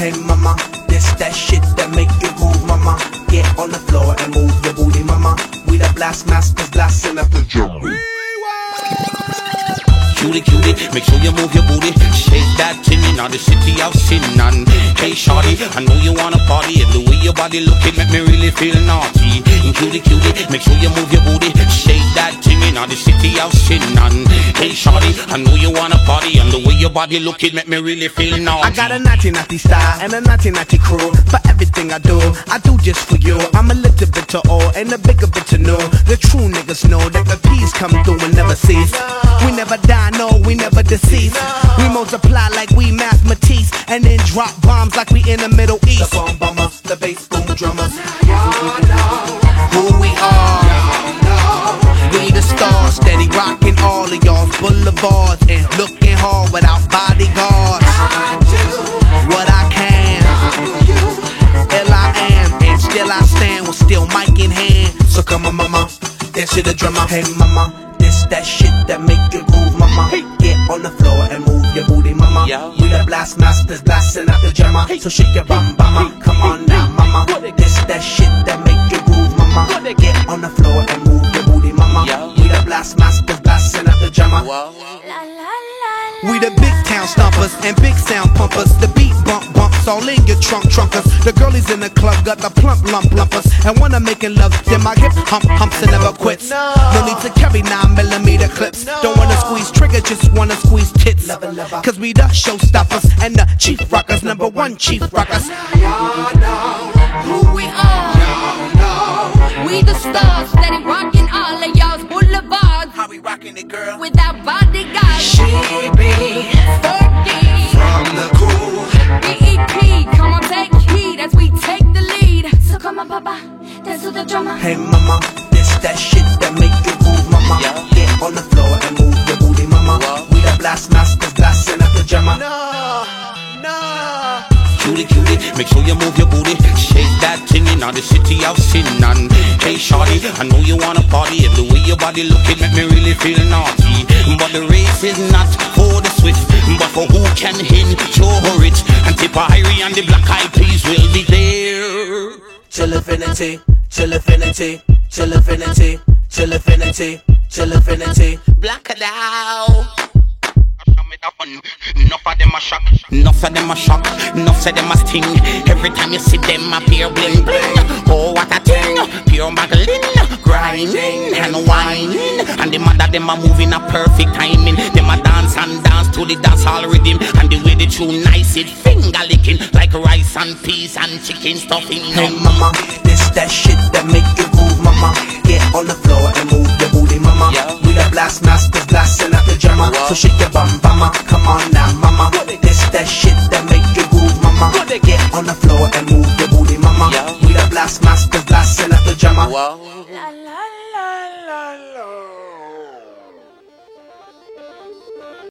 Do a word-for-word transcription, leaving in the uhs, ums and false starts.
Hey mama, this that shit that make you groove, mama. Get on the floor and move your booty, mama. We the blast masters, blasting up the jungle. Cutie, cutie, make sure you move your booty. Shake that thing in the city of sin. And hey shorty, I know you wanna party, and the way your body looking make me really feel naughty. And cutie, cutie, make sure you move your booty. Shake that thing in the city of sin. And hey shorty, I know you wanna party, and the way your body looking make me really feel naughty. I got a naughty naughty style and a naughty naughty crew. For everything I do, I do just for you. I'm a little bit to all and a bigger bit to know. The true niggas know that the peace come through and never cease. We never die, no, we never decease. We multiply like we mathematics, and then drop bombs like we in the Middle East. The bomb bomber, the bass boom drummers. Who we are? We the stars, steady rocking all of y'all's boulevards and looking hard without bodyguards. What I can, L I am, and still I stand with still mic in hand. So come on, mama, dance to the drummer. Hey, mama. This that shit that make you groove, mama. Hey. Get on the floor and move your booty, mama. Yo. We the blast masters, blasting out the jammer. Hey. So shake your bum, mama. Hey. Come on now, mama. This that shit that make you groove, mama. Get on the floor and move your booty, mama. Yo. We the blast masters, blasting out the jammer. La, la, la, we the big town stompers and big sound pumpers. The beat bump bumps all in your trunk trunkers. The girlies in the club got the plump lump lumpers. And when I'm making love, then my hip hump humps and never quits. No, no need to carry nine millimeter clips. No. Don't wanna squeeze trigger, just wanna squeeze tits. Lover, lover. Cause we the showstoppers and the chief rockers, number one chief rockers. Y'all know who we are. Y'all know we the stars, steady rocking all of y'all's boulevards. How we rocking it, girl? Without bodyguards. She be Fergie from the cool B E P, come on, take heed as we take the lead. So come on, papa, dance to the drummer. Hey mama, this that shit that make you groove, mama. Yeah. Get on the floor and move your booty, mama. Whoa. We the blast masters, blasting up the jammer. No, no. Cutie, cutie, make sure you move your booty. Shake that thing in the city of sin. And hey shorty, I know you wanna party, and the way your body looking make me really feel naughty. But the race is not for the swift, but for who can endure it. And Tipperary and the Black Eyed Peas will be there. Till infinity, till infinity, till infinity, till infinity, till infinity. Black it out. Enough of them a shock, enough of them a shock, enough of them a sting. Every time you see them appear bling bling. Oh what a thing, pure muggling, grinding and whining. And the mother them a moving a perfect timing. Them a dance and dance to the dance hall rhythm. And the way they tune nice it finger licking like rice and peas and chicken stuffing. Hey mama, this that shit that make you groove, mama. Get on the floor and move your booty, mama. Yeah. We the blast masters, blasting out the jammer. So shake your bum, mama. Come on now, mama. This that shit that make you groove, mama. Get on the floor and move your booty, mama. We the blast masters, blasting out the jammer. La, la,